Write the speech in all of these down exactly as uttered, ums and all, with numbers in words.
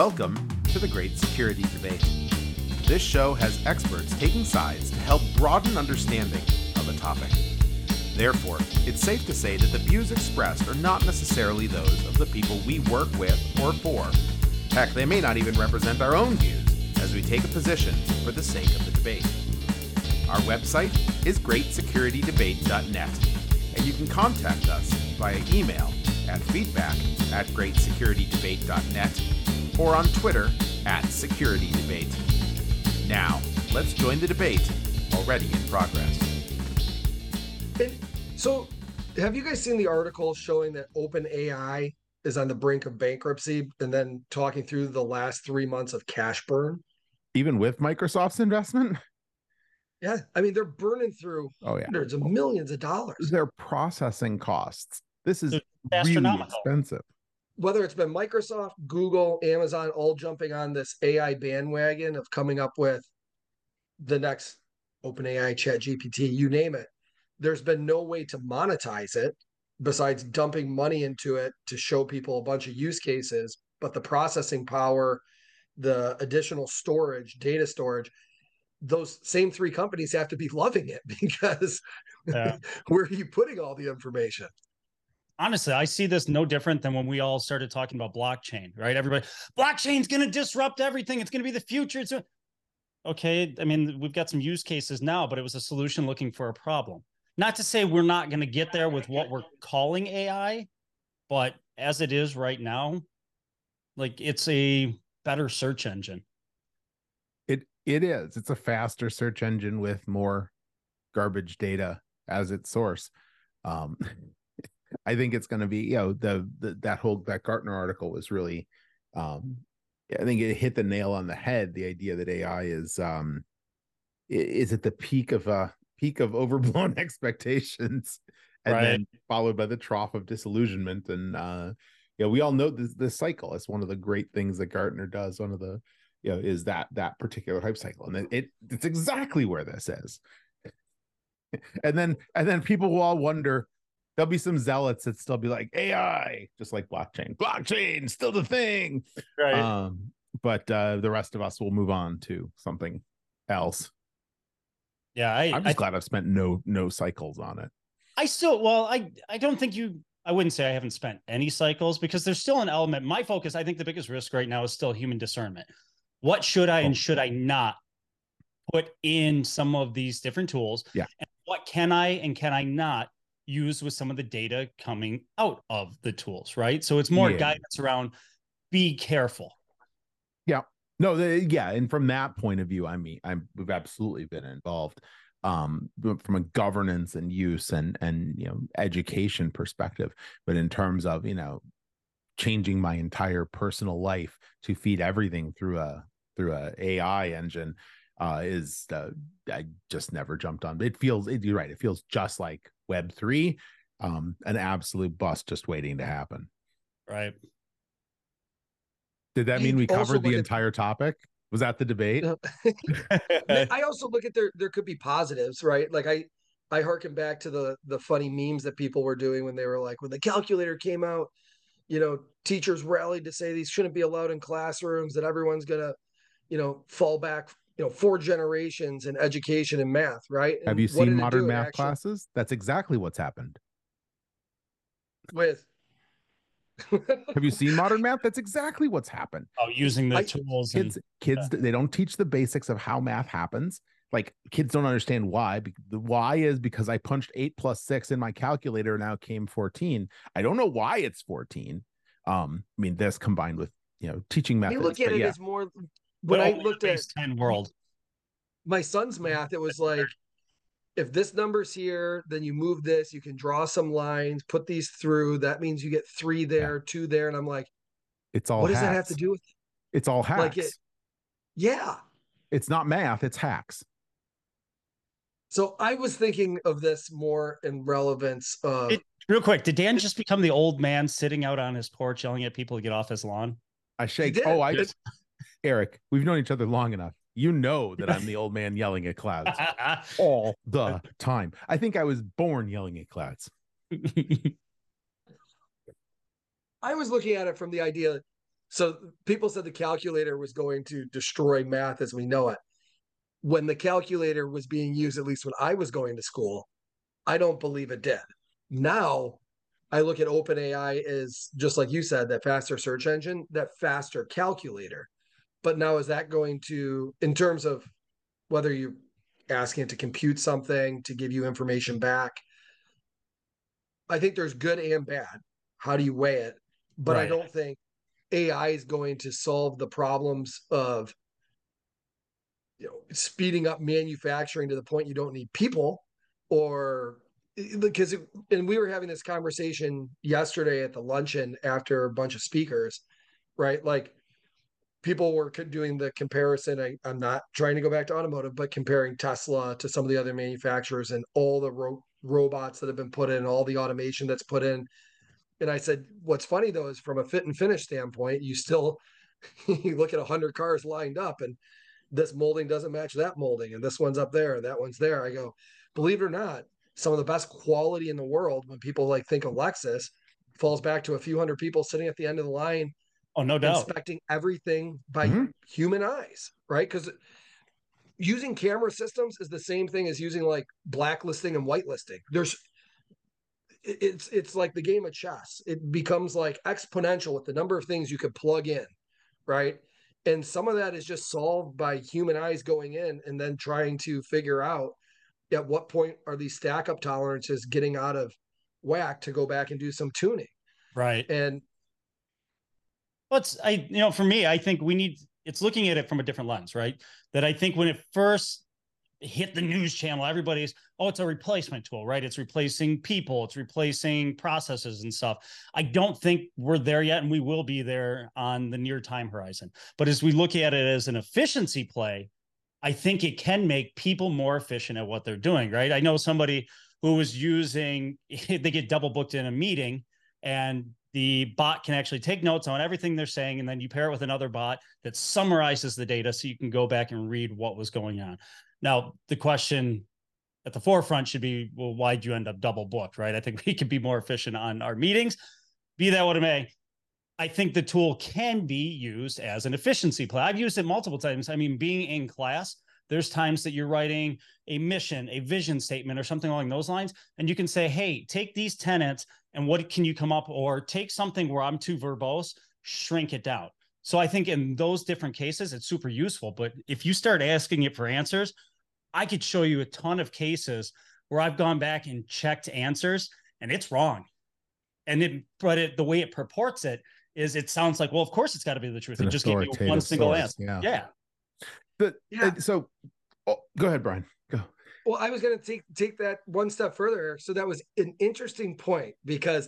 Welcome to the Great Security Debate. This show has experts taking sides to help broaden understanding of a topic. Therefore, it's safe to say that the views expressed are not necessarily those of the people we work with or for. Heck, they may not even represent our own views as we take a position for the sake of the debate. Our website is great security debate dot net, and you can contact us via email at feedback at great security debate dot net or on Twitter at securitydebate. Now, let's join the debate already in progress. And so, have you guys seen the article showing that OpenAI is on the brink of bankruptcy and then talking through the last three months of cash burn? Even with Microsoft's investment? Yeah, I mean, they're burning through oh, yeah. hundreds of millions of dollars. Their processing costs. This is really expensive. Whether it's been Microsoft, Google, Amazon, all jumping on this A I bandwagon of coming up with the next OpenAI, ChatGPT, you name it, there's been no way to monetize it besides dumping money into it to show people a bunch of use cases. But the processing power, the additional storage, data storage, those same three companies have to be loving it because yeah. Where are you putting all the information? Honestly, I see this no different than when we all started talking about blockchain, right? Everybody, blockchain's going to disrupt everything. It's going to be the future. It's a... Okay. I mean, we've got some use cases now, but it was a solution looking for a problem. Not to say we're not going to get there with what we're calling A I, but as it is right now, like it's a better search engine. It it is. It's a faster search engine with more garbage data as its source. Um, I think it's going to be, you know, the, the that whole that Gartner article was really, um, I think it hit the nail on the head. The idea that A I is um, is at the peak of uh peak of overblown expectations, and right. then followed by the trough of disillusionment. And uh, yeah, we all know this this cycle. It's one of the great things that Gartner does. One of the you know, is that that particular hype cycle, and it, it it's exactly where this is. and then and then people will all wonder. There'll be some zealots that still be like A I, just like blockchain. Blockchain still the thing, right? Um, but uh, the rest of us will move on to something else. Yeah, I, I'm just I, glad I've spent no no cycles on it. I still, well, I I don't think you. I wouldn't say I haven't spent any cycles because there's still an element. My focus, I think, the biggest risk right now is still human discernment. What should I oh. and should I not put in some of these different tools? Yeah. And what can I and can I not use with some of the data coming out of the tools, right? So it's more yeah. guidance around be careful. Yeah. No, the, yeah. And from that point of view, I mean, I'm we've absolutely been involved um, from a governance and use and, and, you know, education perspective. But in terms of, you know, changing my entire personal life to feed everything through a, through a AI engine uh, is, uh, I just never jumped on. It feels, it, you're right. It feels just like Web three, um, an absolute bust just waiting to happen. Right. Did that mean we covered the entire at, topic? Was that the debate? I also look at there, there could be positives, right? Like I, I hearken back to the, the funny memes that people were doing when they were like, when the calculator came out, you know, teachers rallied to say these shouldn't be allowed in classrooms, that everyone's going to, you know, fall back, you know, four generations in education and math, right? And have you seen modern math actually, classes? That's exactly what's happened. With have you seen modern math? That's exactly what's happened. Oh, using the I, tools. Kids, and, kids, yeah. they don't teach the basics of how math happens. Like kids don't understand why. The why is because I punched eight plus six in my calculator, now it came fourteen. I don't know why it's fourteen. Um, I mean, this combined with, you know, teaching methods. You look at it yeah. as more. When well, I looked at ten world, my son's math, it was like, if this number's here, then you move this, you can draw some lines, put these through. That means you get three there, yeah. two there. And I'm like, it's all what hacks. does that have to do with it? It's all hacks. Like it, yeah. It's not math, it's hacks. So I was thinking of this more in relevance of. It, real quick, did Dan just become the old man sitting out on his porch yelling at people to get off his lawn? I shake. Oh, I just. Eric, we've known each other long enough. You know that I'm the old man yelling at clouds all the time. I think I was born yelling at clouds. I was looking at it from the idea So people said the calculator was going to destroy math as we know it. When the calculator was being used, at least when I was going to school, I don't believe it did. Now I look at OpenAI as, just like you said, that faster search engine, that faster calculator. But now is that going to, in terms of whether you're asking it to compute something, to give you information back, I think there's good and bad. How do you weigh it? But right. I don't think A I is going to solve the problems of, you know, speeding up manufacturing to the point you don't need people, or because it, and we were having this conversation yesterday at the luncheon after a bunch of speakers, right? Like people were doing the comparison. I, I'm not trying to go back to automotive, but comparing Tesla to some of the other manufacturers and all the ro- robots that have been put in, all the automation that's put in. And I said, what's funny though, is from a fit and finish standpoint, you still, you look at a hundred cars lined up and this molding doesn't match that molding. And this one's up there and that one's there. I go, believe it or not, some of the best quality in the world, when people like think of Lexus, falls back to a few hundred people sitting at the end of the line. Oh, no doubt. Inspecting everything by mm-hmm. human eyes, right? Because using camera systems is the same thing as using like blacklisting and whitelisting. There's, it's it's like the game of chess. It becomes like exponential with the number of things you could plug in, right? And some of that is just solved by human eyes going in and then trying to figure out at what point are these stack up tolerances getting out of whack to go back and do some tuning. Right. And Let's, I, you know, for me, I think we need, it's looking at it from a different lens, right? That I think when it first hit the news channel, everybody's, oh, it's a replacement tool, right? It's replacing people, it's replacing processes and stuff. I don't think we're there yet, and we will be there on the near time horizon. But as we look at it as an efficiency play, I think it can make people more efficient at what they're doing, right? I know somebody who was using, they get double booked in a meeting, and the bot can actually take notes on everything they're saying, and then you pair it with another bot that summarizes the data so you can go back and read what was going on. Now, the question at the forefront should be, well, why'd you end up double booked, right? I think we could be more efficient on our meetings. Be that what it may, I think the tool can be used as an efficiency play. I've used it multiple times. I mean, being in class, there's times that you're writing a mission, a vision statement, or something along those lines, and you can say, hey, take these tenets and what can you come up, or take something where I'm too verbose, shrink it down. So I think in those different cases, it's super useful. But if you start asking it for answers, I could show you a ton of cases where I've gone back and checked answers and it's wrong. And it, but it, the way it purports it is, it sounds like, well, of course it's got to be the truth. It just gave you one single source. answer. Yeah. Yeah. But yeah. So oh, go ahead, Brian, go. Well, I was going to take, take that one step further. So that was an interesting point, because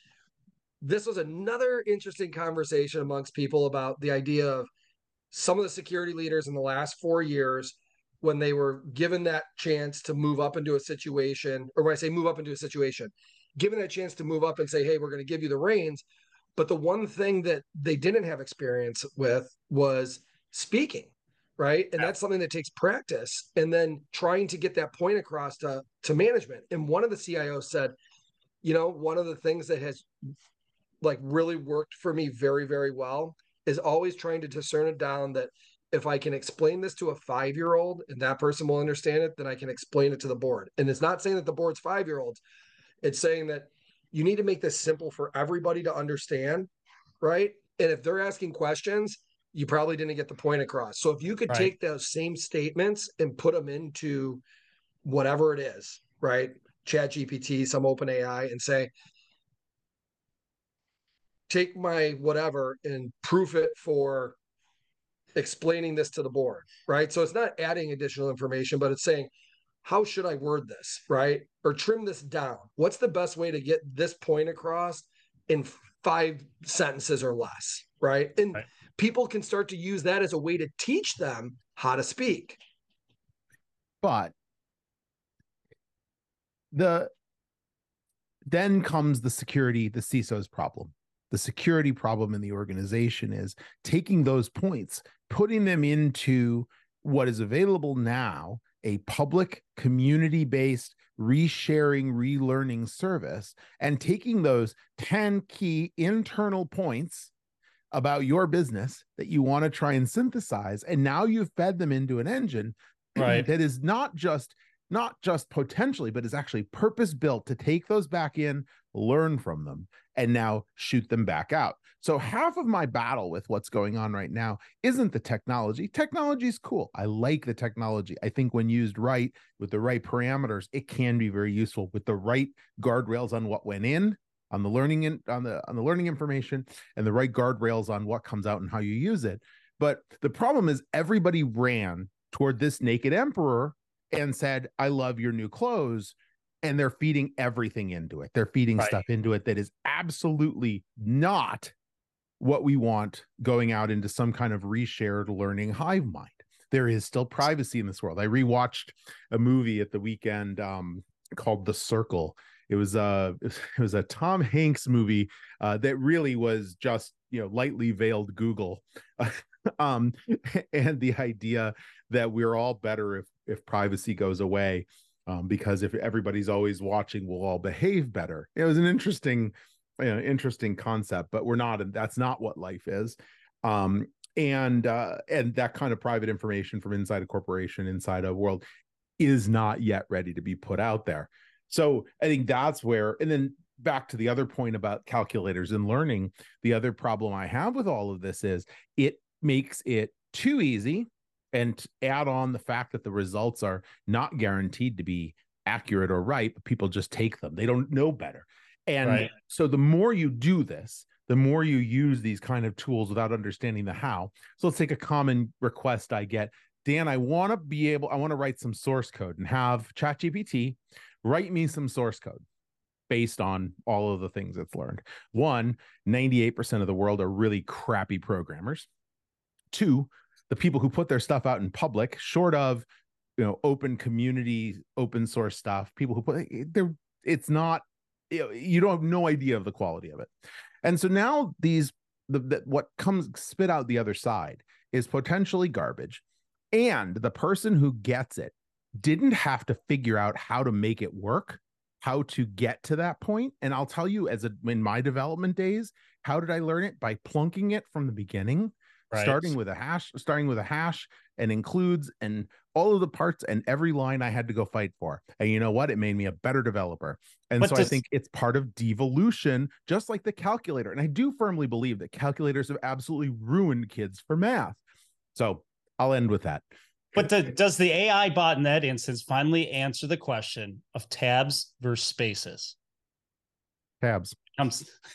this was another interesting conversation amongst people about the idea of some of the security leaders in the last four years, when they were given that chance to move up into a situation, or when I say move up into a situation, given that chance to move up and say, hey, we're going to give you the reins. But the one thing that they didn't have experience with was speaking, right? And yeah. that's something that takes practice, and then trying to get that point across to, to management. And one of the C I Os said, you know, one of the things that has like really worked for me very, very well is always trying to discern it down, that if I can explain this to a five-year-old and that person will understand it, then I can explain it to the board. And it's not saying that the board's five-year-olds. It's saying that you need to make this simple for everybody to understand, right? And if they're asking questions, you probably didn't get the point across. So if you could right. take those same statements and put them into whatever it is, right? Chat G P T, some OpenAI, and say, take my whatever and proof it for explaining this to the board, right? So it's not adding additional information, but it's saying, how should I word this, right? Or trim this down. What's the best way to get this point across in five sentences or less, right? And right. people can start to use that as a way to teach them how to speak. But the then comes the security, the C I S O's problem. The security problem in the organization is taking those points, putting them into what is available now, a public community-based resharing, relearning service, and taking those ten key internal points about your business that you want to try and synthesize, and now you've fed them into an engine right. that is not just not just potentially, but is actually purpose built to take those back in, learn from them, and now shoot them back out. So half of my battle with what's going on right now isn't the technology. Technology is cool. I like the technology. I think when used right, with the right parameters, it can be very useful. With the right guardrails on what went in, on the learning in, on the on the learning information, and the right guardrails on what comes out and how you use it. But the problem is everybody ran toward this naked emperor and said, I love your new clothes. And they're feeding everything into it. They're feeding Right. stuff into it that is absolutely not what we want going out into some kind of reshared learning hive mind. There is still privacy in this world. I rewatched a movie at the weekend um, called The Circle. It was a it was a Tom Hanks movie uh, that really was just, you know, lightly veiled Google, um, and the idea that we're all better if if privacy goes away, um, because if everybody's always watching, we'll all behave better. It was an interesting, you know, interesting concept, but we're not, and that's not what life is. Um, and uh, and that kind of private information from inside a corporation, inside a world, is not yet ready to be put out there. So I think that's where, and then back to the other point about calculators and learning, the other problem I have with all of this is it makes it too easy, and add on the fact that the results are not guaranteed to be accurate or right, but people just take them. They don't know better. And right. So the more you do this, the more you use these kind of tools without understanding the how. So let's take a common request I get. Dan, I want to be able, I want to write some source code and have ChatGPT write me some source code based on all of the things it's learned. One, ninety-eight percent of the world are really crappy programmers. Two, the people who put their stuff out in public, short of, you know, open community, open source stuff, people who put they're, it's not, you know, you don't have no idea of the quality of it. And so now these, the, the what comes spit out the other side is potentially garbage. And the person who gets it didn't have to figure out how to make it work, how to get to that point. And I'll tell you, as a, in my development days, how did I learn it? By plunking it from the beginning. Right. Starting with a hash, starting with a hash and includes and all of the parts and every line I had to go fight for. And you know what? It made me a better developer. And but so does... I think it's part of devolution, just like the calculator. And I do firmly believe that calculators have absolutely ruined kids for math. So I'll end with that. But the, does the A I bot in that instance finally answer the question of tabs versus spaces? Tabs. I'm,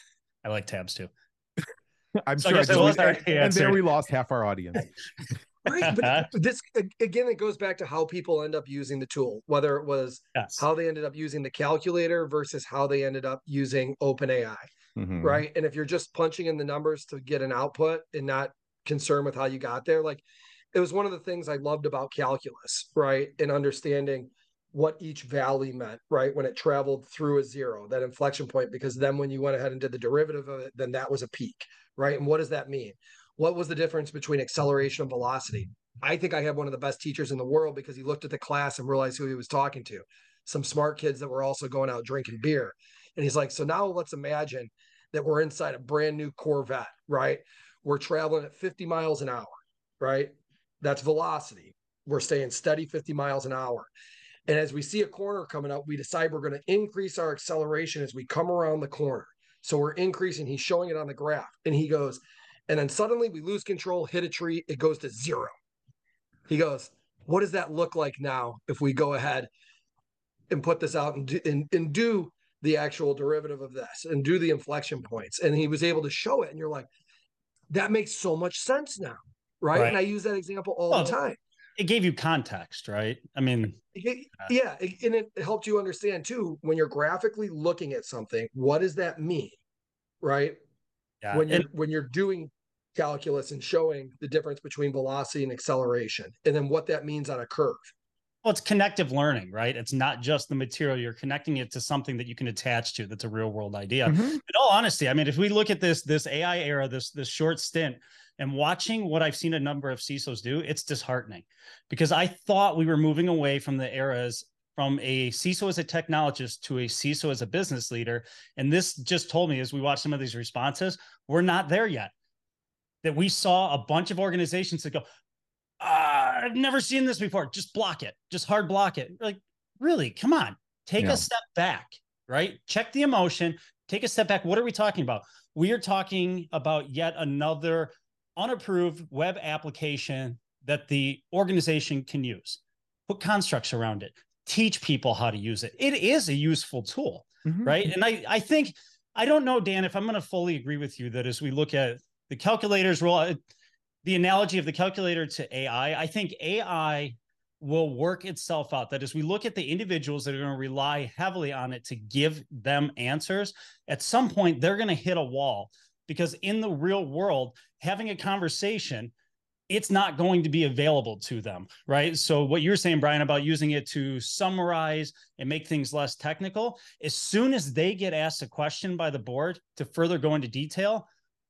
I like tabs too. I'm so sure. I I was and, and there we lost half our audience. Right, but this again, it goes back to how people end up using the tool, whether it was yes. how they ended up using the calculator versus how they ended up using OpenAI, mm-hmm. right? And if you're just punching in the numbers to get an output and not concerned with how you got there, like it was one of the things I loved about calculus, right? And understanding what each valley meant, right? When it traveled through a zero, that inflection point, because then when you went ahead and did the derivative of it, then that was a peak. Right. And what does that mean? What was the difference between acceleration and velocity? I think I have one of the best teachers in the world because he looked at the class and realized who he was talking to. Some smart kids that were also going out drinking beer. And he's like, so now let's imagine that we're inside a brand new Corvette, right? We're traveling at fifty miles an hour, right? That's velocity. We're staying steady fifty miles an hour. And as we see a corner coming up, we decide we're going to increase our acceleration as we come around the corner. So we're increasing, he's showing it on the graph, and he goes, and then suddenly we lose control, hit a tree, it goes to zero. He goes, what does that look like now if we go ahead and put this out and do, and, and do the actual derivative of this and do the inflection points? And he was able to show it, and you're like, that makes so much sense now, right? right. And I use that example all well, the time. It gave you context, right? I mean, it, yeah, it, and it helped you understand too, when you're graphically looking at something, what does that mean, right? Yeah. When you're, and, when you're doing calculus and showing the difference between velocity and acceleration, and then what that means on a curve. Well, it's connective learning, right? It's not just the material. You're connecting it to something that you can attach to that's a real world idea. Mm-hmm. In all honesty, I mean, if we look at this, this A I era, this, this short stint, and watching what I've seen a number of C I S Os do, it's disheartening because I thought we were moving away from the eras from a C I S O as a technologist to a C I S O as a business leader. And this just told me as we watch some of these responses, we're not there yet. that we saw a bunch of organizations that go, ah, I've never seen this before. Just block it. Just hard block it. Like, really? Come on. Take Yeah. a step back, right? Check the emotion. Take a step back. What are we talking about? We are talking about yet another unapproved web application that the organization can use. Put constructs around it. Teach people how to use it. It is a useful tool, mm-hmm. right? And I, I think, I don't know, Dan, if I'm going to fully agree with you that as we look at the calculator's role, the analogy of the calculator to A I, I think A I will work itself out. That as we look at the individuals that are going to rely heavily on it to give them answers, at some point they're going to hit a wall, because in the real world, having a conversation, it's not going to be available to them, right? So what you're saying, Brian, about using it to summarize and make things less technical, as soon as they get asked a question by the board to further go into detail,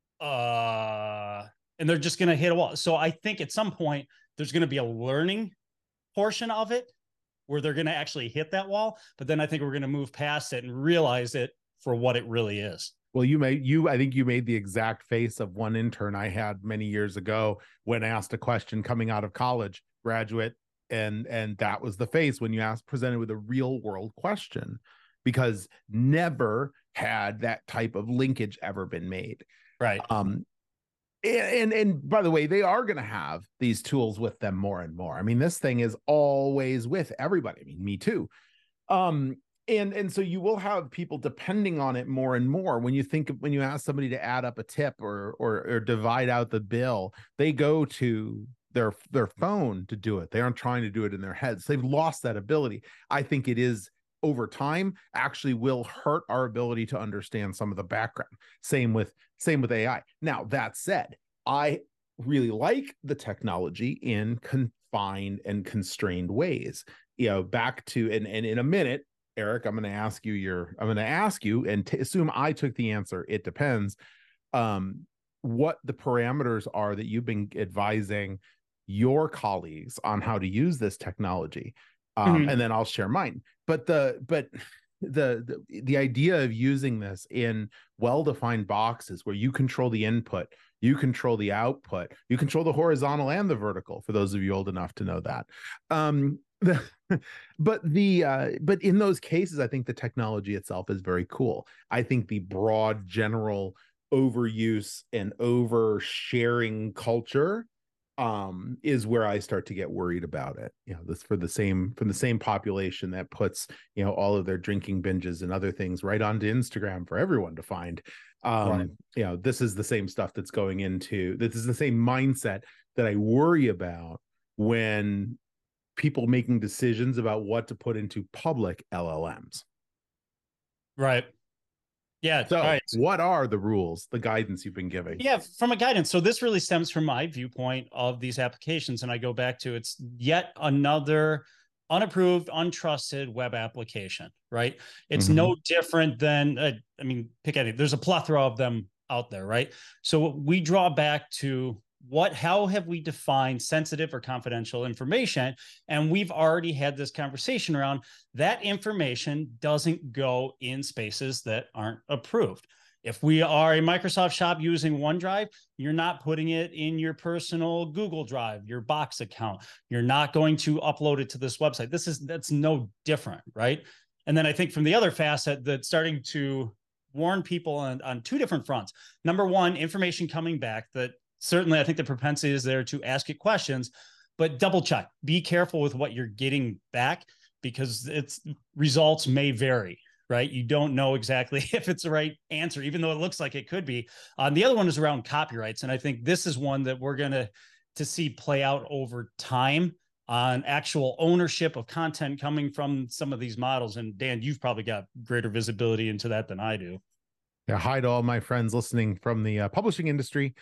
uh, and they're just going to hit a wall. So I think at some point there's going to be a learning portion of it where they're going to actually hit that wall. But then I think we're going to move past it and realize it for what it really is. Well, you made you, I think you made the exact face of one intern I had many years ago when asked a question coming out of college, graduate. And, and that was the face when you asked, presented with a real world question, because never had that type of linkage ever been made. Right. Um, And, and and by the way, they are going to have these tools with them more and more. I mean, this thing is always with everybody. I mean, me too. Um, and and so you will have people depending on it more and more. When you think of, when you ask somebody to add up a tip or or or divide out the bill, they go to their their phone to do it. They aren't trying to do it in their heads. They've lost that ability. I think it is, over time, actually will hurt our ability to understand some of the background. Same with same with A I. Now, that said, I really like the technology in confined and constrained ways. You know, back to, and, and in a minute, Eric, I'm going to ask you your, I'm going to ask you and t- assume I took the answer. It depends. Um, what the parameters are that you've been advising your colleagues on how to use this technology. Um, mm-hmm. And then I'll share mine. But the, but the, the, the idea of using this in well-defined boxes where you control the input, you control the output, you control the horizontal and the vertical, for those of you old enough to know that. Um, the, but the, uh, but in those cases, I think the technology itself is very cool. I think the broad general overuse and oversharing culture um is where I start to get worried about it. You know, this for the same from the same population that puts, you know, all of their drinking binges and other things right onto Instagram for everyone to find. Um right. You know, this is the same stuff that's going into, this is the same mindset that I worry about when people making decisions about what to put into public L L Ms. Right. Yeah. So right. What are the rules, the guidance you've been giving? Yeah, from a guidance. So this really stems from my viewpoint of these applications. And I go back to, it's yet another unapproved, untrusted web application, right? It's mm-hmm. no different than, uh, I mean, pick at it. There's a plethora of them out there, right? So we draw back to what, how have we defined sensitive or confidential information? And we've already had this conversation around that information doesn't go in spaces that aren't approved. If we are a Microsoft shop using OneDrive, you're not putting it in your personal Google Drive, your Box account. You're not going to upload it to this website. This is, that's no different, right? And then I think from the other facet, that's starting to warn people on, on two different fronts. Number one, information coming back that certainly I think the propensity is there to ask it questions, but double check, be careful with what you're getting back, because its results may vary, right? You don't know exactly if it's the right answer, even though it looks like it could be. Um, the other one is around copyrights. And I think this is one that we're going to, to see play out over time on actual ownership of content coming from some of these models. And Dan, you've probably got greater visibility into that than I do. Yeah, hi to all my friends listening from the uh, publishing industry.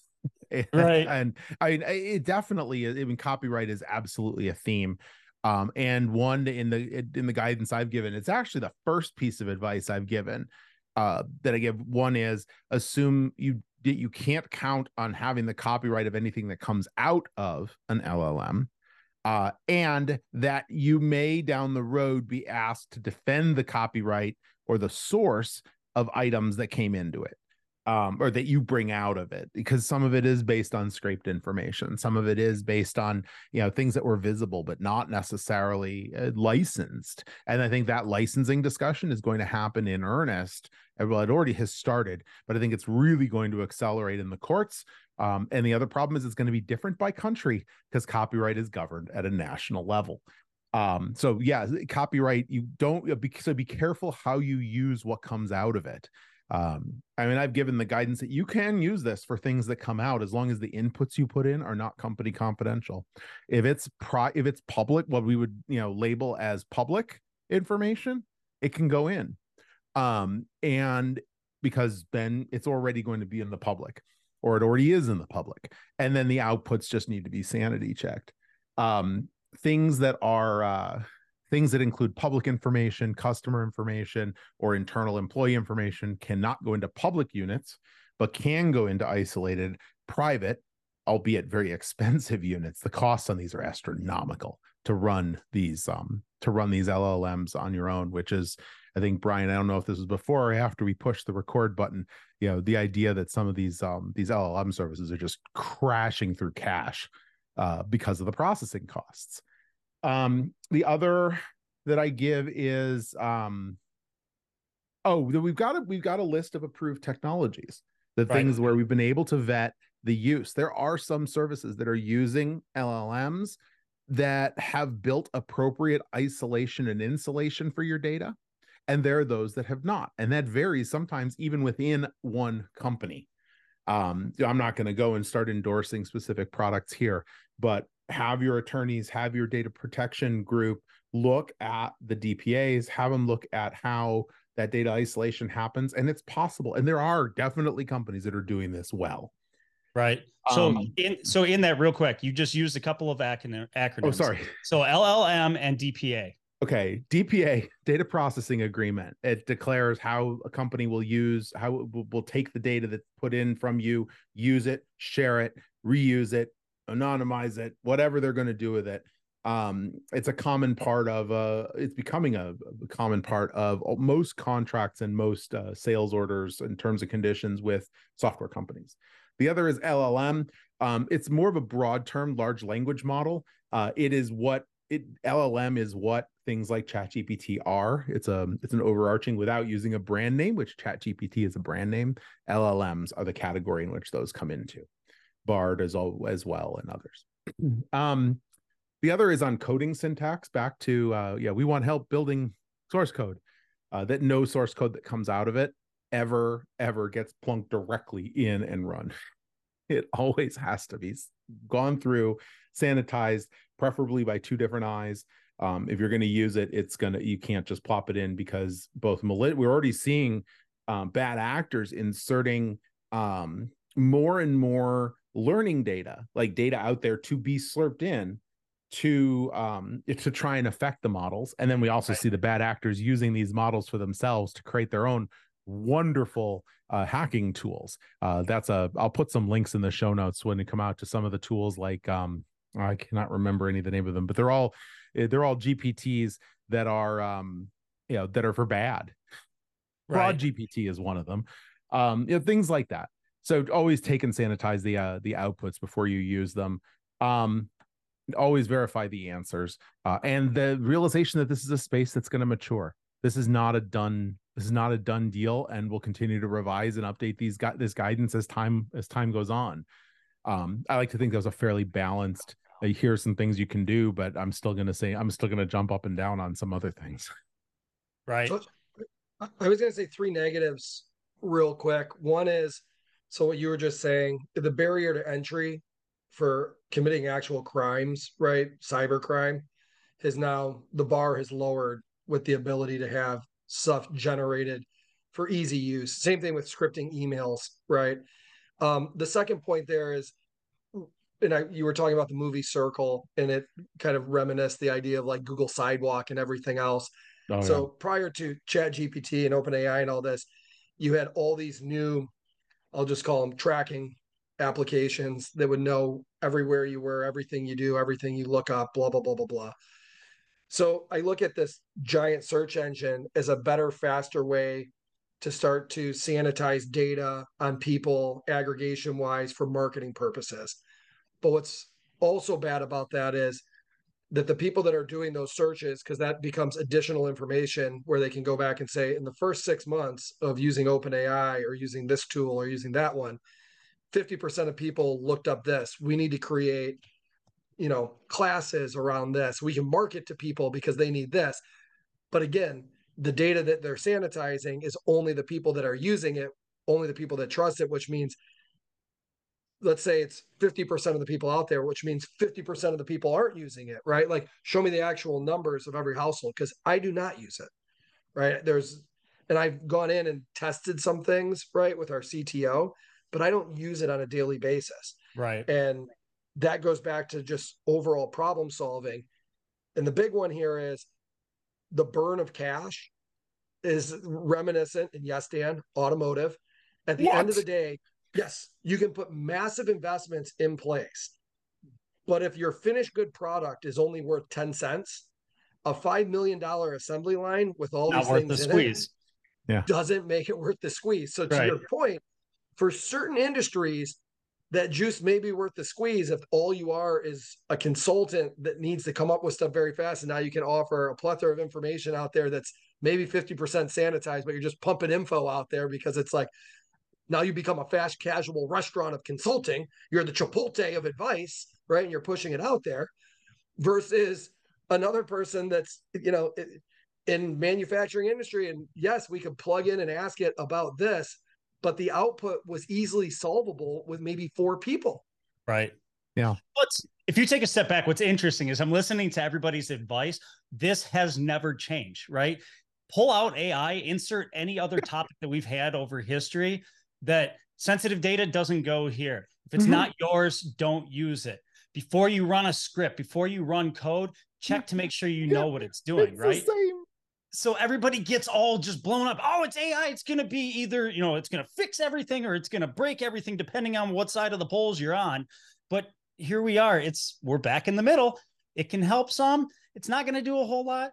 Right. And I mean, it definitely, I mean, copyright is absolutely a theme. Um, and one in the, in the guidance I've given, it's actually the first piece of advice I've given, uh, that I give. One is assume you, you can't count on having the copyright of anything that comes out of an L L M. Uh, and that you may down the road be asked to defend the copyright or the source of items that came into it. um, or that you bring out of it, because some of it is based on scraped information. Some of it is based on, you know, things that were visible, but not necessarily uh, licensed. And I think that licensing discussion is going to happen in earnest. Well, it already has started, but I think it's really going to accelerate in the courts. Um, and the other problem is it's going to be different by country because copyright is governed at a national level. Um, so yeah, copyright, you don't, be, so be careful how you use what comes out of it. Um, I mean, I've given the guidance that you can use this for things that come out as long as the inputs you put in are not company confidential. If it's pro, if it's public, what we would, you know, label as public information, it can go in. Um, and because then it's already going to be in the public, or it already is in the public, and then the outputs just need to be sanity checked. Um, things that are uh, things that include public information, customer information, or internal employee information cannot go into public units, but can go into isolated private, albeit very expensive units. The costs on these are astronomical to run these um, to run these L L Ms on your own, which is, I think, Brian, I don't know if this was before or after we pushed the record button, you know, the idea that some of these um, these L L M services are just crashing through cash uh, because of the processing costs. Um, the other that I give is, um, oh, we've got a, we've got a list of approved technologies, the right. things where we've been able to vet the use. There are some services that are using L L Ms that have built appropriate isolation and insulation for your data. And there are those that have not. And that varies sometimes even within one company. Um, I'm not going to go and start endorsing specific products here, but have your attorneys, have your data protection group look at the D P As, have them look at how that data isolation happens. And it's possible. And there are definitely companies that are doing this well. Right. So um, in so in that, real quick, you just used a couple of acron- acronyms. Oh, sorry. So L L M and D P A. Okay, D P A, data processing agreement. It declares how a company will use, how it will, will take the data that's put in from you, use it, share it, reuse it, anonymize it, whatever they're going to do with it. Um, it's a common part of, uh, it's becoming a, a common part of most contracts and most uh, sales orders and terms and conditions with software companies. The other is L L M. Um, it's more of a broad term, large language model. Uh, it is what it L L M is what things like ChatGPT are. It's a it's an overarching, without using a brand name, which ChatGPT is a brand name. L L Ms are the category in which those come into. Bard as all as well, and others. Um, the other is on coding syntax. Back to uh, yeah, we want help building source code. Uh, that no source code that comes out of it ever ever gets plunked directly in and run. It always has to be gone through, sanitized, preferably by two different eyes. Um, if you're going to use it, it's gonna you can't just plop it in, because both mali- we're already seeing um, bad actors inserting um, more and more learning data, like data out there to be slurped in to um, to try and affect the models. And then we also right. see the bad actors using these models for themselves to create their own wonderful uh, hacking tools. Uh, that's a, I'll put some links in the show notes when they come out to some of the tools, like, um, I cannot remember any of the name of them, but they're all, they're all G P Ts that are, um, you know, that are for bad. Right. Fraud G P T is one of them. Um, you know, things like that. So always take and sanitize the, uh, the outputs before you use them. Um, always verify the answers, uh, and the realization that this is a space that's going to mature. This is not a done This is not a done deal, and we'll continue to revise and update these gu- this guidance as time as time goes on. Um, I like to think that was a fairly balanced. Uh, here's some things you can do, but I'm still going to say I'm still going to jump up and down on some other things. Right. So, I was going to say three negatives real quick. One is, so what you were just saying, the barrier to entry for committing actual crimes, right? Cybercrime has now, the bar has lowered with the ability to have stuff generated for easy use. Same thing with scripting emails, right? Um, the second point there is, and I, you were talking about the movie Circle, and it kind of reminisced the idea of like Google Sidewalk and everything else. Oh, so yeah. Prior to ChatGPT and OpenAI and all this, you had all these new, I'll just call them tracking applications that would know everywhere you were, everything you do, everything you look up, blah, blah, blah, blah, blah. So I look at this giant search engine as a better, faster way to start to sanitize data on people aggregation wise for marketing purposes. But what's also bad about that is that the people that are doing those searches, because that becomes additional information where they can go back and say, in the first six months of using OpenAI or using this tool or using that one, fifty percent of people looked up this. We need to create, you know, classes around this. We can market to people because they need this. But again, the data that they're sanitizing is only the people that are using it, only the people that trust it, which means, let's say it's fifty percent of the people out there, which means fifty percent of the people aren't using it, right? Like, show me the actual numbers of every household, because I do not use it, right? There's, and I've gone in and tested some things, right, with our C T O, but I don't use it on a daily basis. Right. And that goes back to just overall problem solving. And the big one here is the burn of cash is reminiscent, and yes, Dan, automotive. At the What? end of the day, yes, you can put massive investments in place. But if your finished good product is only worth ten cents, a five million dollars assembly line with all Not these worth things the in squeeze. it Yeah. doesn't make it worth the squeeze. So to Right. your point, for certain industries, that juice may be worth the squeeze if all you are is a consultant that needs to come up with stuff very fast. And now you can offer a plethora of information out there that's maybe fifty percent sanitized, but you're just pumping info out there because it's like, now you become a fast casual restaurant of consulting. You're the Chipotle of advice, right? And you're pushing it out there versus another person that's, you know, in manufacturing industry. And yes, we could plug in and ask it about this, but the output was easily solvable with maybe four people. Right. Yeah. But if you take a step back, what's interesting is I'm listening to everybody's advice. This has never changed, right? Pull out A I, insert any other topic that we've had over history, that sensitive data doesn't go here. If it's mm-hmm. not yours, don't use it. Before you run a script, before you run code, check to make sure you know what it's doing, it's right? The same. So everybody gets all just blown up. Oh, it's A I. It's going to be either, you know, it's going to fix everything or it's going to break everything depending on what side of the polls you're on. But here we are. It's, we're back in the middle. It can help some. It's not going to do a whole lot.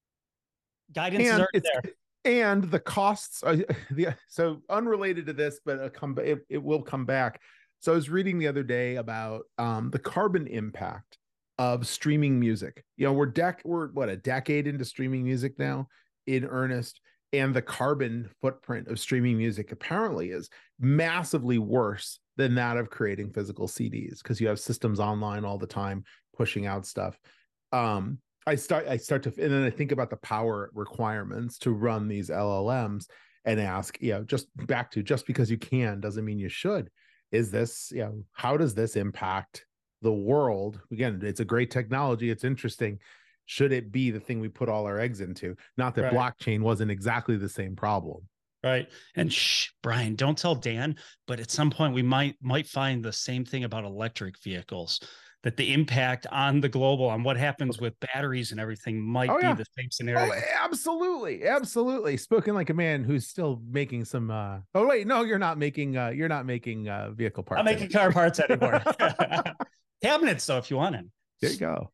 Guidance and is there. And the costs are the, so unrelated to this, but a come, it, it will come back. So I was reading the other day about um, the carbon impact of streaming music. You know, we're dec we're what a decade into streaming music now in earnest, and the carbon footprint of streaming music apparently is massively worse than that of creating physical C Ds, because you have systems online all the time pushing out stuff. Um, I start I start to and then I think about the power requirements to run these L L Ms and ask, you know, just back to just because you can doesn't mean you should. Is this, you know, how does this impact the world? Again, it's a great technology. It's interesting. Should it be the thing we put all our eggs into? Not that right. blockchain wasn't exactly the same problem. Right. And shh, Brian, don't tell Dan, but at some point we might might find the same thing about electric vehicles, that the impact on the global, on what happens with batteries and everything might oh, be yeah. the same scenario. Oh, absolutely. Absolutely. Spoken like a man who's still making some, uh, oh wait, no, you're not making, uh, you're not making uh, vehicle parts. I'm making car parts anymore. Cabinets, though, if you want it. There you go.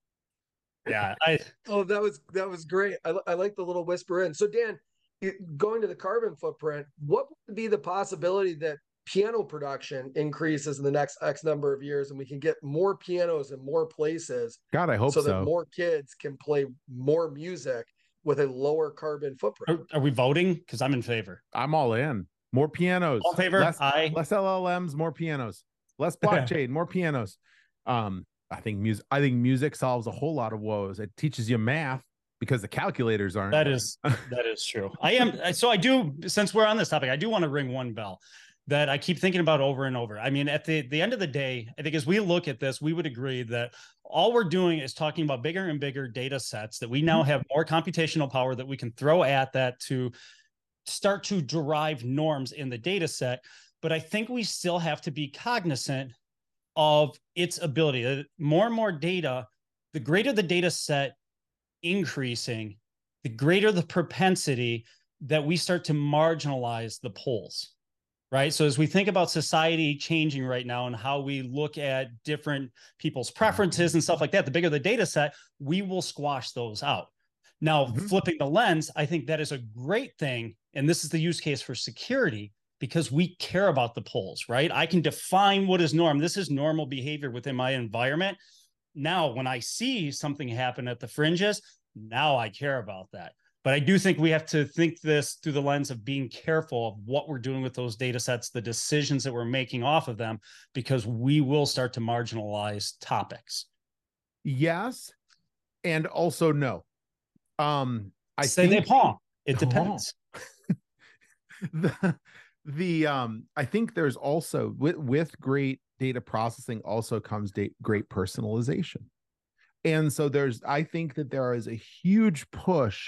Yeah. I, oh, that was, that was great. I, I like the little whisper in. So Dan, going to the carbon footprint, what would be the possibility that piano production increases in the next X number of years and we can get more pianos in more places? God, I hope so. So that more kids can play more music with a lower carbon footprint. Are, are we voting? Because I'm in favor. I'm all in. More pianos. All in favor? Less, Aye. Less L L Ms, more pianos. Less blockchain, more pianos. Um, I think music. I think music solves a whole lot of woes. It teaches you math because the calculators aren't. That is that is true. I am. So I do. Since we're on this topic, I do want to ring one bell that I keep thinking about over and over. I mean, at the, the end of the day, I think as we look at this, we would agree that all we're doing is talking about bigger and bigger data sets, that we now have more computational power that we can throw at that to start to derive norms in the data set. But I think we still have to be cognizant of its ability. More and more data, the greater the data set increasing, the greater the propensity that we start to marginalize the polls. Right. So as we think about society changing right now and how we look at different people's preferences and stuff like that, the bigger the data set, we will squash those out. Now, Mhm. flipping the lens, I think that is a great thing. And this is the use case for security, because we care about the polls, right? I can define what is norm. This is normal behavior within my environment. Now, when I see something happen at the fringes, now I care about that. But I do think we have to think this through the lens of being careful of what we're doing with those data sets, the decisions that we're making off of them, because we will start to marginalize topics. Yes, and also no. Um, I Say think they palm. It depends. the the um I think there's also with with great data processing also comes da- great personalization. And so there's I think that there is a huge push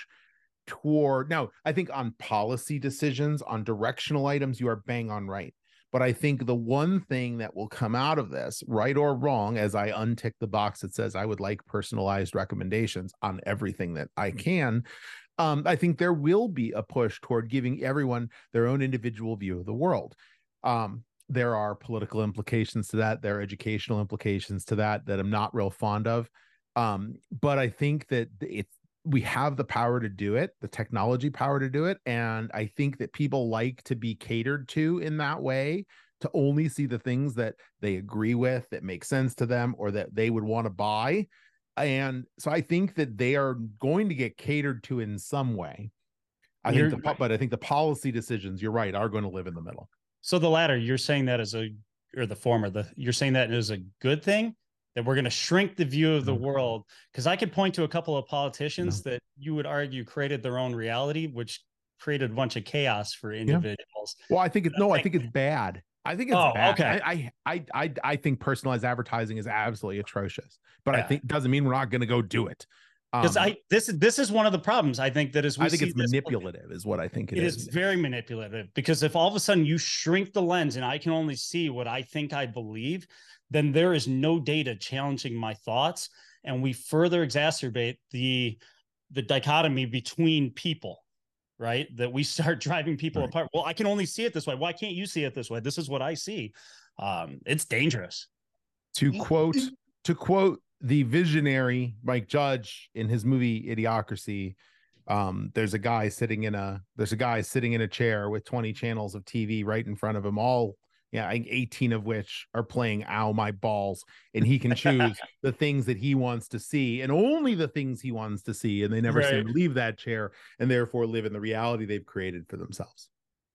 toward now, I think on policy decisions, on directional items, you are bang on right. But I think the one thing that will come out of this, right or wrong, as I untick the box that says I would like personalized recommendations on everything that I can, um, I think there will be a push toward giving everyone their own individual view of the world. Um, there are political implications to that. There are educational implications to that that I'm not real fond of. Um, but I think that it's we have the power to do it, the technology power to do it. And I think that people like to be catered to in that way, to only see the things that they agree with, that make sense to them, or that they would want to buy. And so I think that they are going to get catered to in some way. I You're, think the, but I think the policy decisions, you're right, are going to live in the middle. So the latter, you're saying that as a, or the former, the you're saying that is a good thing, that we're going to shrink the view of the No. world. Because I could point to a couple of politicians No. that you would argue created their own reality, which created a bunch of chaos for individuals. Yeah. Well, I think it's no, I think it's bad. I think it's oh, bad. Okay. I, I I I think personalized advertising is absolutely atrocious. But Yeah. I think doesn't mean we're not going to go do it. Because Um, I this is this is one of the problems. I think that as we I think see it's this, manipulative, is what I think it, it is. is very manipulative. Because if all of a sudden you shrink the lens and I can only see what I think I believe, then there is no data challenging my thoughts, and we further exacerbate the the dichotomy between people, right? That we start driving people Right. apart. Well, I can only see it this way. Why can't you see it this way? This is what I see. Um, it's dangerous. To quote to quote the visionary Mike Judge in his movie Idiocracy, um, there's a guy sitting in a there's a guy sitting in a chair with twenty channels of T V right in front of him, all yeah, I think eighteen of which are playing Ow My Balls, and he can choose the things that he wants to see and only the things he wants to see, and they never Right. seem to leave that chair and therefore live in the reality they've created for themselves.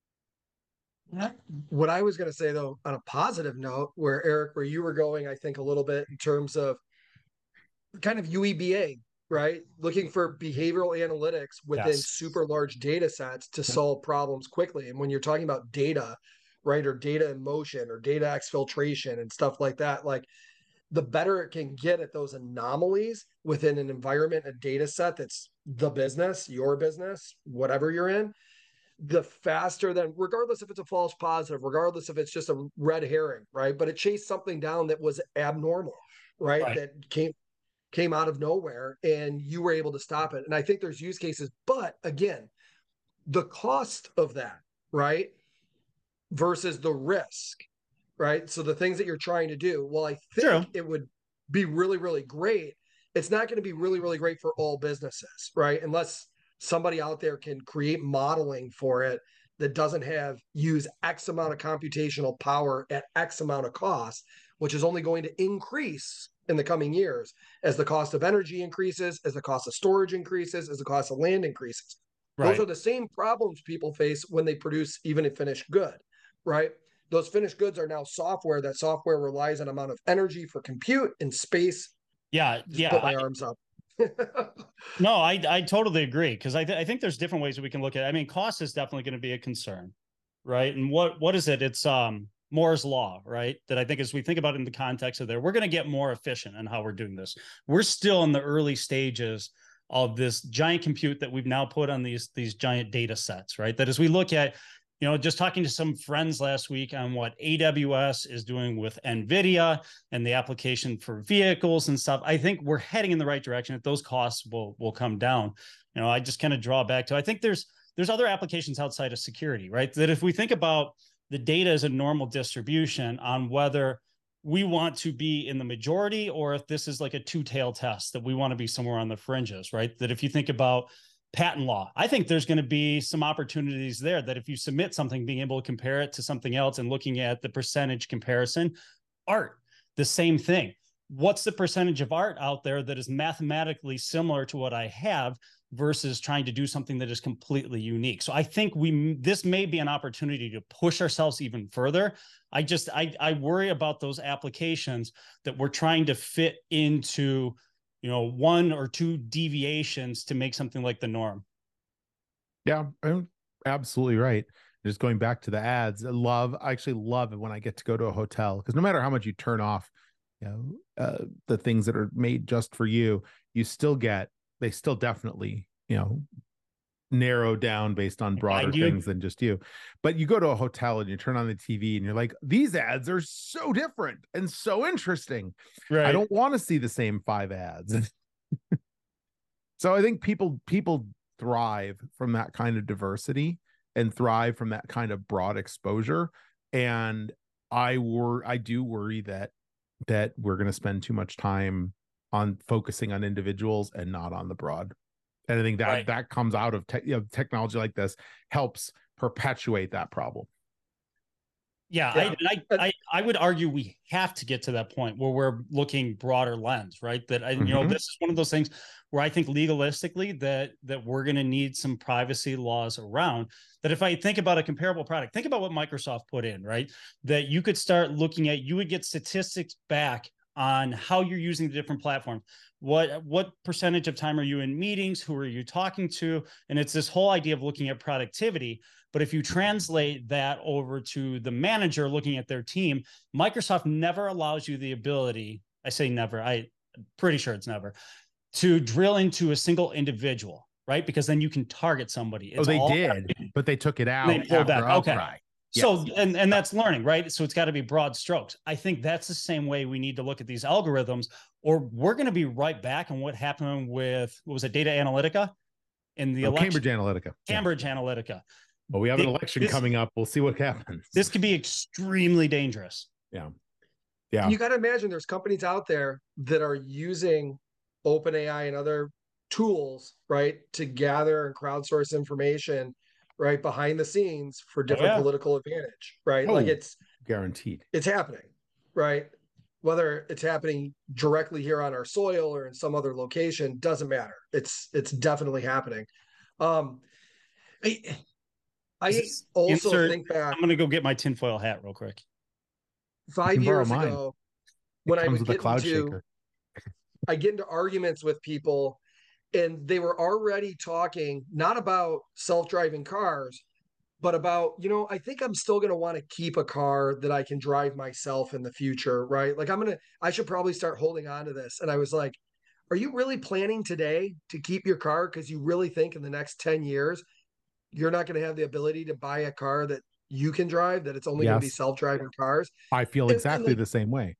What I was going to say, though, on a positive note, where Eric, where you were going, I think a little bit in terms of kind of U E B A, right? Looking for behavioral analytics within Yes. super large data sets to solve problems quickly. And when you're talking about data, right, or data in motion or data exfiltration and stuff like that, like the better it can get at those anomalies within an environment, a data set that's the business, your business, whatever you're in, the faster then, regardless if it's a false positive, regardless if it's just a red herring, right? But it chased something down that was abnormal, right? Right. That came came out of nowhere and you were able to stop it. And I think there's use cases, but again, the cost of that, right? Versus the risk, right? So the things that you're trying to do, well, I think True. it would be really, really great. It's not going to be really, really great for all businesses, right? Unless somebody out there can create modeling for it that doesn't have use X amount of computational power at X amount of cost, which is only going to increase in the coming years as the cost of energy increases, as the cost of storage increases, as the cost of land increases. Right. Those are the same problems people face when they produce even a finished good, right? Those finished goods are now software. That software relies on amount of energy for compute and space. Yeah. Just yeah. put my I, arms up. no, I, I totally agree. Cause I, th- I think there's different ways that we can look at it. I mean, cost is definitely going to be a concern, right? And what, what is it? It's, um, Moore's law, right? That I think as we think about it in the context of there, we're going to get more efficient in how we're doing this. We're still in the early stages of this giant compute that we've now put on these, these giant data sets, right? That as we look at, you know, just talking to some friends last week on what A W S is doing with NVIDIA and the application for vehicles and stuff, I think we're heading in the right direction. That those costs will, will come down. You know, I just kind of draw back to, I think there's, there's other applications outside of security, right? That if we think about the data as a normal distribution on whether we want to be in the majority, or if this is like a two-tailed test that we want to be somewhere on the fringes, right? That if you think about patent law, I think there's going to be some opportunities there that if you submit something, being able to compare it to something else and looking at the percentage comparison. Art, the same thing. What's the percentage of art out there that is mathematically similar to what I have versus trying to do something that is completely unique? So I think we this may be an opportunity to push ourselves even further. I just I I worry about those applications that we're trying to fit into, you know, one or two deviations to make something like the norm. Yeah, I'm absolutely right. Just going back to the ads, I love, I actually love it when I get to go to a hotel, because no matter how much you turn off, you know, uh, the things that are made just for you, you still get, they still definitely, you know, narrow down based on broader things than just you. But you go to a hotel and you turn on the T V and you're like, these ads are so different and so interesting. Right. I don't want to see the same five ads. So I think people, people thrive from that kind of diversity and thrive from that kind of broad exposure. And I wor I do worry that that we're going to spend too much time on focusing on individuals and not on the broad. And I think that right. that comes out of te you know, technology like this helps perpetuate that problem. Yeah, yeah. I, I I I would argue we have to get to that point where we're looking broader lens, right? That I, mm-hmm. you know, this is one of those things where I think legalistically that that we're going to need some privacy laws around. That if I think about a comparable product, think about what Microsoft put in, right? That you could start looking at, you would get statistics back on how you're using the different platforms. What what percentage of time are you in meetings? Who are you talking to? And it's this whole idea of looking at productivity. But if you translate that over to the manager looking at their team, Microsoft never allows you the ability, I say never, I'm pretty sure it's never, to drill into a single individual, right? Because then you can target somebody. It's oh, they all did, but they took it out. They pulled back. Okay. Outcry. So, yes. and, and that's learning, right? So it's got to be broad strokes. I think that's the same way we need to look at these algorithms, or we're going to be right back on what happened with, what was it, Data Analytica? In the oh, election? Cambridge Analytica. Cambridge yeah. Analytica. Well, we have an election this, coming up. We'll see what happens. This could be extremely dangerous. Yeah. Yeah. You got to imagine there's companies out there that are using OpenAI and other tools, right, to gather and crowdsource information, right, behind the scenes for different oh, yeah. political advantage, right? Oh, like it's guaranteed. It's happening, right? Whether it's happening directly here on our soil or in some other location, doesn't matter. It's it's definitely happening. Um, I, I also insert, think back. I'm going to go get my tinfoil hat real quick. Five years ago, when I would get into, I get into arguments with people, and they were already talking not about self-driving cars, but about, you know, I think I'm still going to want to keep a car that I can drive myself in the future, right? Like I'm going to, I should probably start holding on to this. And I was like, are you really planning today to keep your car? Because you really think in the next ten years, you're not going to have the ability to buy a car that you can drive, that it's only yes. going to be self-driving cars? I feel and, exactly and like, the same way.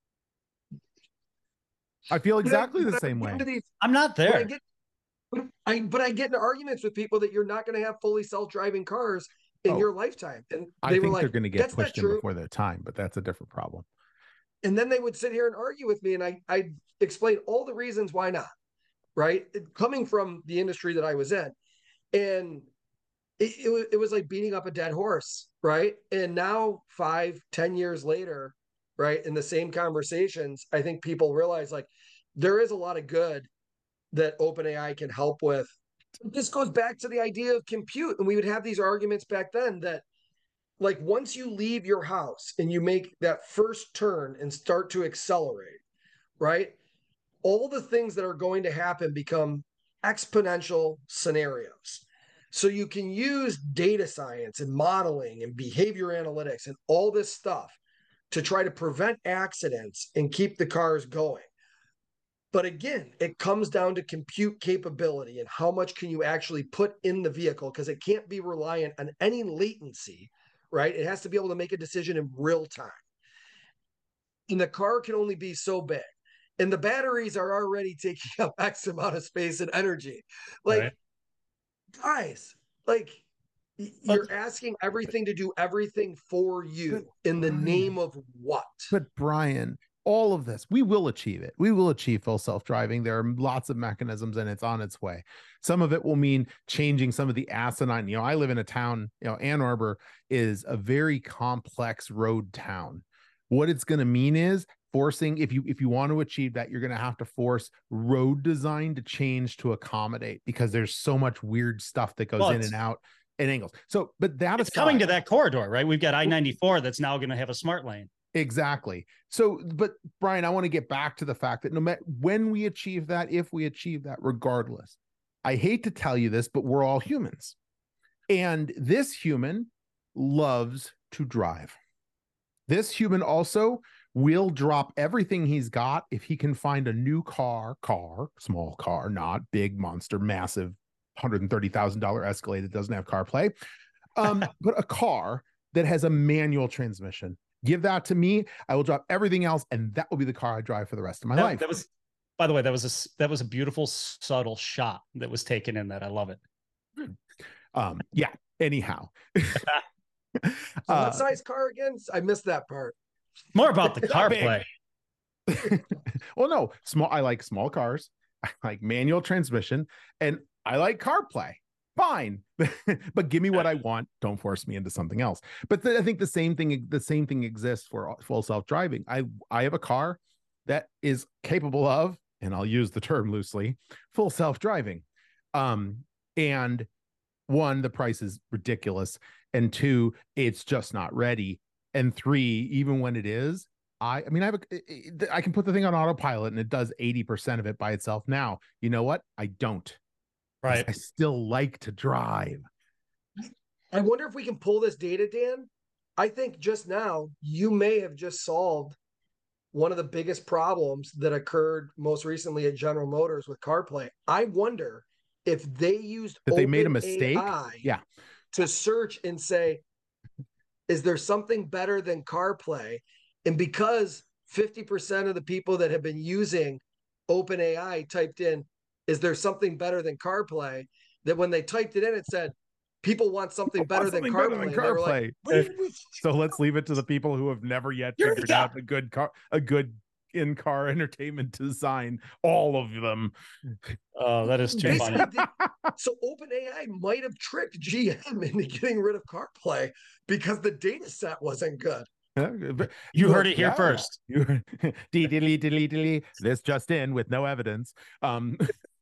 I feel exactly the same way. These, I'm not there. But I, get, but, I, but I get into arguments with people that you're not going to have fully self-driving cars in oh, your lifetime. And I they think were like, they're going to get pushed in before their time, but that's a different problem. And then they would sit here and argue with me, and I I explain all the reasons why not, right? It, coming from the industry that I was in. And it, it, was, it was like beating up a dead horse, right? And now five, ten years later, right, in the same conversations, I think people realize like there is a lot of good that OpenAI can help with. This goes back to the idea of compute. And we would have these arguments back then that like once you leave your house and you make that first turn and start to accelerate, right, all the things that are going to happen become exponential scenarios. So you can use data science and modeling and behavior analytics and all this stuff to try to prevent accidents and keep the cars going. But again, it comes down to compute capability and how much can you actually put in the vehicle, because it can't be reliant on any latency, right? It has to be able to make a decision in real time. And the car can only be so big. And the batteries are already taking up X amount of space and energy. Like, right. guys, like, You're asking everything to do everything for you in the name of what? But Brian, all of this, we will achieve it. We will achieve full self-driving. There are lots of mechanisms and it's on its way. Some of it will mean changing some of the asinine. You know, I live in a town, you know, Ann Arbor is a very complex road town. What it's going to mean is forcing, if you if you want to achieve that, you're going to have to force road design to change to accommodate, because there's so much weird stuff that goes Well, in and out and angles. So, but that it's aside, coming to that corridor, right? We've got I ninety-four that's now going to have a smart lane. Exactly. So, but Brian, I want to get back to the fact that no matter when we achieve that, if we achieve that, regardless, I hate to tell you this, but we're all humans. And this human loves to drive. This human also will drop everything he's got if he can find a new car, car, small car, not big monster, massive one hundred thirty thousand dollar Escalade that doesn't have CarPlay, um, but a car that has a manual transmission. Give that to me. I will drop everything else, and that will be the car I drive for the rest of my that, life. That was, by the way, that was a that was a beautiful, subtle shot that was taken in that. I love it. Um, yeah. Anyhow, so uh, what size car again? I missed that part. More about the CarPlay. Well, no, small. I like small cars. I like manual transmission, and I like CarPlay. Fine, but give me what I want. Don't force me into something else. But the, I think the same thing, the same thing exists for full self-driving. I, I have a car that is capable of, and I'll use the term loosely, full self-driving. Um, and one, the price is ridiculous. And two, it's just not ready. And three, even when it is, I, I mean, I have a, I can put the thing on autopilot and it does eighty percent of it by itself. Now, you know what? I don't. Right. I still like to drive. I wonder if we can pull this data, Dan. I think just now you may have just solved one of the biggest problems that occurred most recently at General Motors with CarPlay. I wonder if they used that they made a mistake. A I yeah. to search and say, is there something better than CarPlay? And because fifty percent of the people that have been using OpenAI typed in, is there something better than CarPlay? That when they typed it in, it said, people want something, better, want something than better CarPlay. than CarPlay. Like, so let's leave it to the people who have never yet You're figured out a good car, a good in-car entertainment design. All of them. Oh, that is too funny. So OpenAI might have tricked G M into getting rid of CarPlay because the data set wasn't good. You, you heard it here yeah. first. You, delete, delete, delete. This just in with no evidence. Um,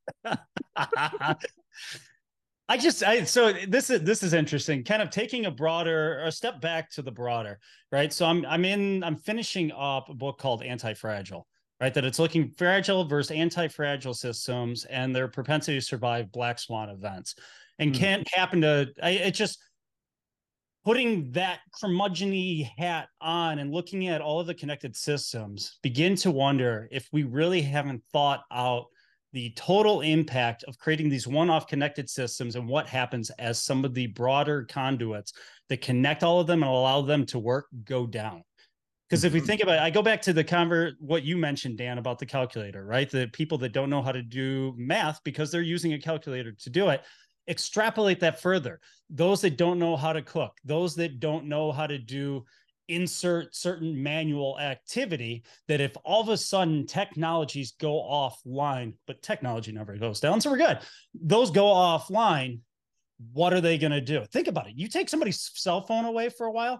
I just, I, so this is, this is interesting, kind of taking a broader, a step back to the broader, right? So I'm, I'm in, I'm finishing up a book called Anti-Fragile, right? That it's looking fragile versus anti-fragile systems and their propensity to survive black swan events, and mm. can't happen to, I, it just, putting that curmudgeon-y hat on and looking at all of the connected systems, begin to wonder if we really haven't thought out the total impact of creating these one-off connected systems and what happens as some of the broader conduits that connect all of them and allow them to work go down. Because mm-hmm. if we think about it, I go back to the convert, what you mentioned, Dan, about the calculator, right? The people that don't know how to do math because they're using a calculator to do it. Extrapolate that further. Those that don't know how to cook, those that don't know how to do insert certain manual activity, that if all of a sudden technologies go offline, but technology never goes down, so we're good. Those go offline, what are they going to do? Think about it. You take somebody's cell phone away for a while,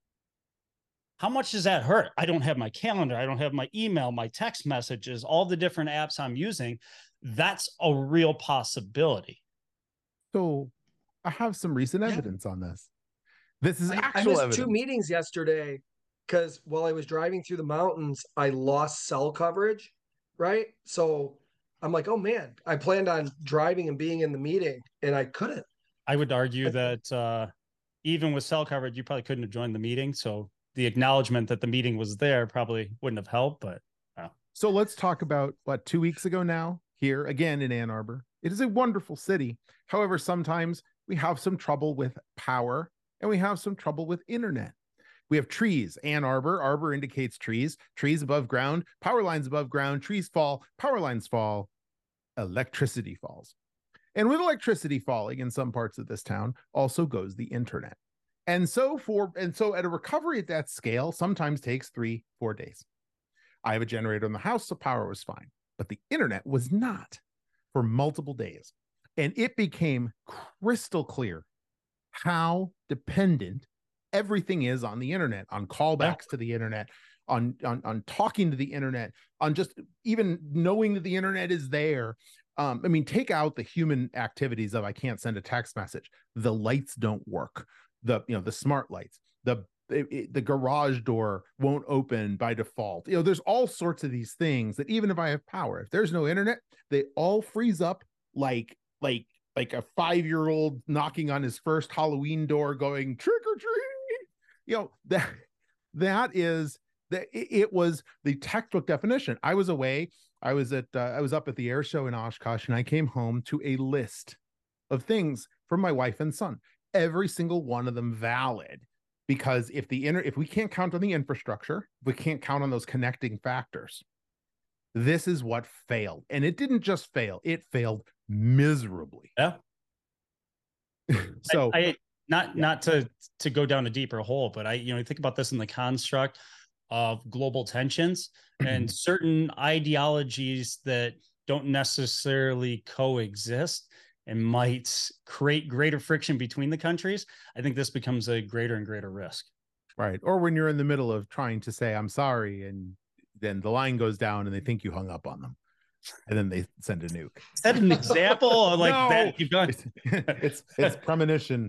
how much does that hurt? I don't have my calendar. I don't have my email, my text messages, all the different apps I'm using. That's a real possibility. So I have some recent evidence yeah. on this. This is I, actual I missed evidence. two meetings yesterday because while I was driving through the mountains, I lost cell coverage, right? So I'm like, oh man, I planned on driving and being in the meeting and I couldn't. I would argue that uh, even with cell coverage, you probably couldn't have joined the meeting. So the acknowledgement that the meeting was there probably wouldn't have helped, but. Oh. So let's talk about what, two weeks ago now, here again in Ann Arbor. It is a wonderful city. However, sometimes we have some trouble with power and we have some trouble with internet. We have trees. Ann Arbor, Arbor indicates trees, trees above ground, power lines above ground, trees fall, power lines fall, electricity falls. And with electricity falling in some parts of this town, also goes the internet. And so for and so at a recovery at that scale sometimes takes three, four days. I have a generator in the house, so power was fine. But the internet was not for multiple days. And it became crystal clear how dependent everything is on the internet, on callbacks yeah. to the internet, on, on, on talking to the internet, on just even knowing that the internet is there. Um, I mean, take out the human activities of I can't send a text message. The lights don't work. The, you know, the smart lights, the It, it, the garage door won't open by default. You know, there's all sorts of these things that even if I have power, if there's no internet, they all freeze up like like like a five-year-old knocking on his first Halloween door going trick or treat. You know, that that is that it, it was the textbook definition. I was away. I was at uh, I was up at the air show in Oshkosh, and I came home to a list of things from my wife and son. Every single one of them valid. Because if the inter- if we can't count on the infrastructure, we can't count on those connecting factors. This is what failed. And it didn't just fail, it failed miserably. Yeah. so I, I not yeah. not to to go down a deeper hole, but I, you know, think about this in the construct of global tensions and certain ideologies that don't necessarily coexist and might create greater friction between the countries. I think this becomes a greater and greater risk. Right. Or when you're in the middle of trying to say, I'm sorry, and then the line goes down and they think you hung up on them. And then they send a nuke. Is that an example? Or like no, that? Keep going. It's, it's, it's premonition.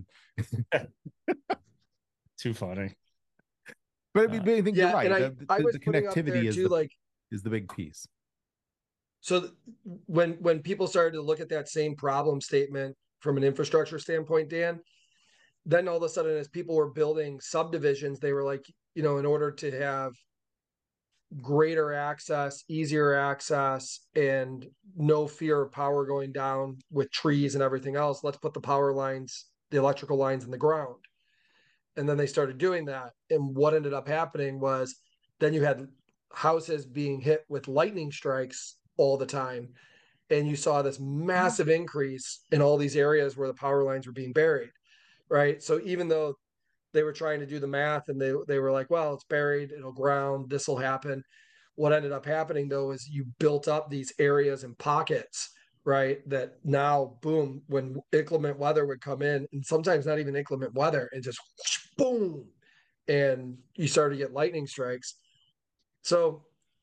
Too funny. But I think yeah, you're right. I, The, I the, the connectivity is, too, the, like, is the big piece. So when when people started to look at that same problem statement from an infrastructure standpoint, Dan, then all of a sudden, as people were building subdivisions, they were like, you know, in order to have greater access, easier access, and no fear of power going down with trees and everything else, let's put the power lines, the electrical lines in the ground. And then they started doing that. And what ended up happening was then you had houses being hit with lightning strikes all the time. And you saw this massive increase in all these areas where the power lines were being buried, right? So even though they were trying to do the math and they, they were like, well, it's buried, it'll ground, this will happen. What ended up happening though, is you built up these areas and pockets, right? That now, boom, when inclement weather would come in, and sometimes not even inclement weather, and just whoosh, boom, and you started to get lightning strikes. So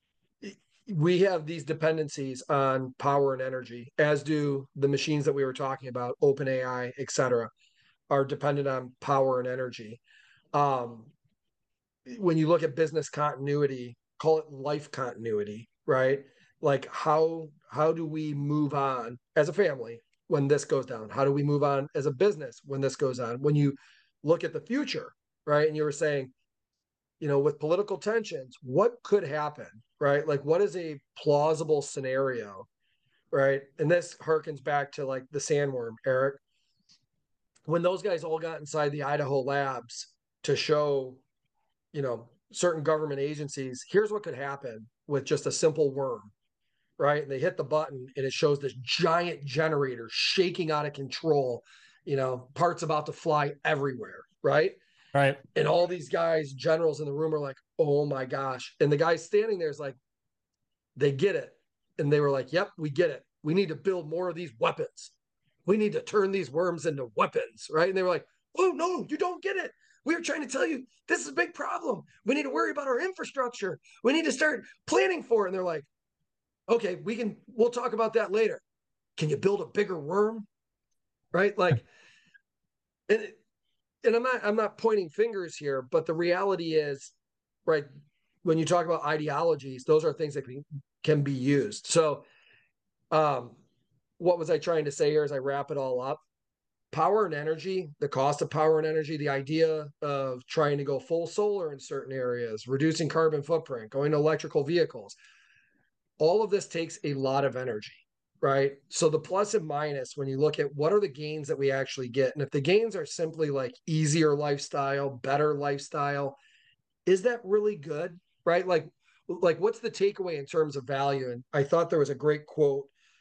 we have these dependencies on power and energy, as do the machines that we were talking about, OpenAI, et cetera, are dependent on power and energy. Um, when you look at business continuity, call it life continuity, right? Like how how do we move on as a family when this goes down? How do we move on as a business when this goes on? When you look at the future, right? And you were saying, you know, with political tensions, what could happen, right? Like, what is a plausible scenario, right? And this harkens back to like the sandworm, Eric. When those guys all got inside the Idaho labs to show, you know, certain government agencies, here's what could happen with just a simple worm, right? And they hit the button and it shows this giant generator shaking out of control, you know, parts about to fly everywhere, right? Right. And all these guys, generals in the room are like, oh my gosh. And the guy standing there is like, they get it. And they were like, yep, we get it. We need to build more of these weapons. We need to turn these worms into weapons, right? And they were like, oh, no, you don't get it. We were trying to tell you this is a big problem. We need to worry about our infrastructure. We need to start planning for it. And they're like, okay, we can, we'll talk about that later. Can you build a bigger worm? Right? Like, and it, and I'm not I'm not pointing fingers here, but the reality is, right, when you talk about ideologies, those are things that can, can be used. So um, what was I trying to say here as I wrap it all up? Power and energy, the cost of power and energy, the idea of trying to go full solar in certain areas, reducing carbon footprint, going to electrical vehicles. All of this takes a lot of energy. Right. So the plus and minus, when you look at what are the gains that we actually get, and if the gains are simply like easier lifestyle, better lifestyle, is that really good? Right. Like, like what's the takeaway in terms of value? And I thought there was a great quote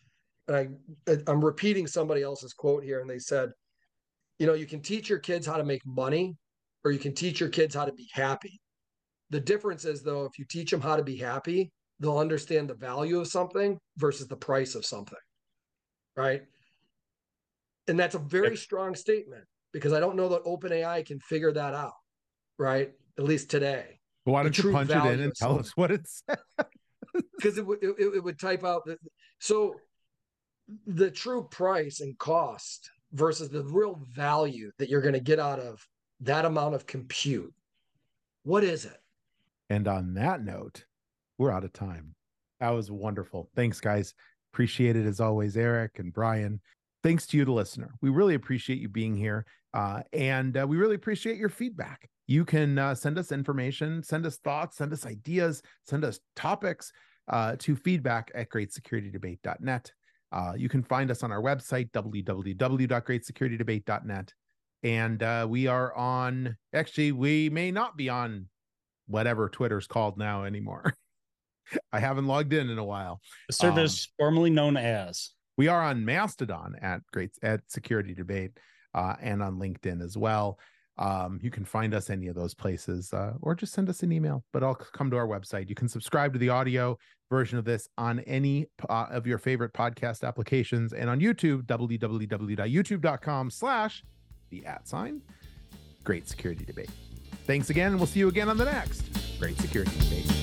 and I, I'm repeating somebody else's quote here, and they said, you know, you can teach your kids how to make money, or you can teach your kids how to be happy. The difference is, though, if you teach them how to be happy, they'll understand the value of something versus the price of something, right? And that's a very strong statement, because I don't know that OpenAI can figure that out, right? At least today. Well, why don't you punch it in and tell us what it says? Because it, it, it would type out the, so the true price and cost versus the real value that you're going to get out of that amount of compute. What is it? And on that note, we're out of time. That was wonderful. Thanks, guys. Appreciate it as always, Eric and Brian. Thanks to you, the listener. We really appreciate you being here. Uh, and uh, we really appreciate your feedback. You can uh, send us information, send us thoughts, send us ideas, send us topics uh, to feedback at great security debate dot net. Uh, you can find us on our website, w w w dot great security debate dot net. And uh, we are on, actually, we may not be on whatever Twitter's called now anymore. I haven't logged in in a while. The service um, formerly known as. We are on Mastodon at Great at Security Debate uh, and on LinkedIn as well. Um, you can find us any of those places uh, or just send us an email, but I'll come to our website. You can subscribe to the audio version of this on any uh, of your favorite podcast applications, and on YouTube, w w w dot youtube dot com slash the at sign Great Security Debate. Thanks again, and we'll see you again on the next Great Security Debate.